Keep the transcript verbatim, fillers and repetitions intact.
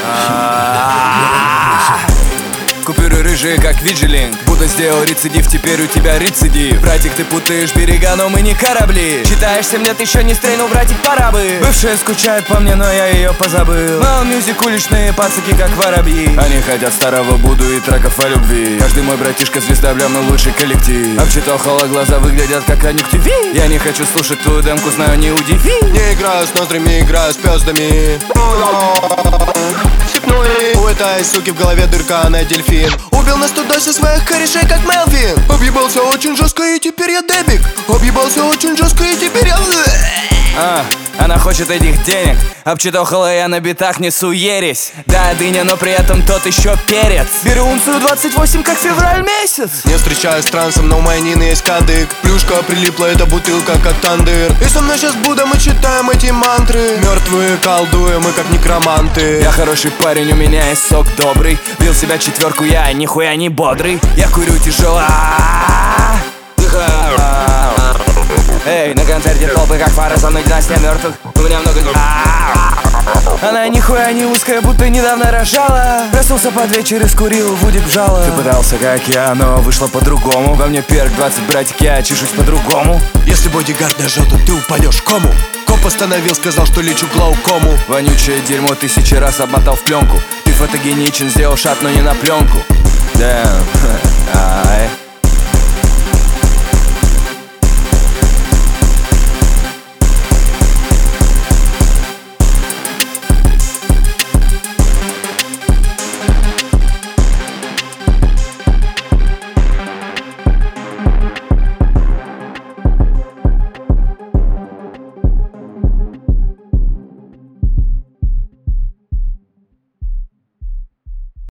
Купюры рыжие, как виджилинг. Будто сделал рецидив, теперь у тебя рецидив. Братик, ты путаешь берега, но мы не корабли. Читаешь семь лет, еще не стрельнул, братик, пора бы. Бывшая скучает по мне, но я ее позабыл. Мал мюзик, уличные пацаки, как воробьи. Они хотят старого Буду и треков о любви. Каждый мой братишка звезда, бля, мы лучший коллектив. Обчитал глаза выглядят как конъюнктив. Я не хочу слушать твою демку, знаю, не удиви. Не играю с ноздрями, играю с пёздами. У этой суки в голове дырка, она дельфин. Убил на студосе своих корешей, как Мелвин. Объебался очень жестко и теперь я дебик. Объебался очень жестко и теперь я... А, она хочет этих денег. Обчитал я на битах несу ересь. Да, дыня, но при этом тот еще перец. Беру унцию двадцать восемь, как февраль месяц. Не встречаюсь с трансом, но у моей Нины есть кадык. Плюшка прилипла, эта бутылка, как тандыр. И со мной сейчас Будда, мы читаем эти мантры. Мертвые колдуем, мы как некроманты. Я хороший парень, у меня есть сок добрый. Бил себя четверку, я нихуя не бодрый. Я курю тяжело. Эй, на концерте толпы, как фары, со мной династия мертвых. У меня много... Она нихуя не узкая, будто недавно рожала. Проснулся под вечер и скурил, Вудик вжала. Ты пытался, как я, но вышло по-другому. Во мне перк двадцать, братик, я чешусь по-другому. Если бодигард нажал, то ты упадешь в кому. Коп остановил, сказал, что лечу глаукому. Вонючее дерьмо тысячи раз обмотал в пленку. Ты фотогеничен, сделал шат, но не на пленку. Damn.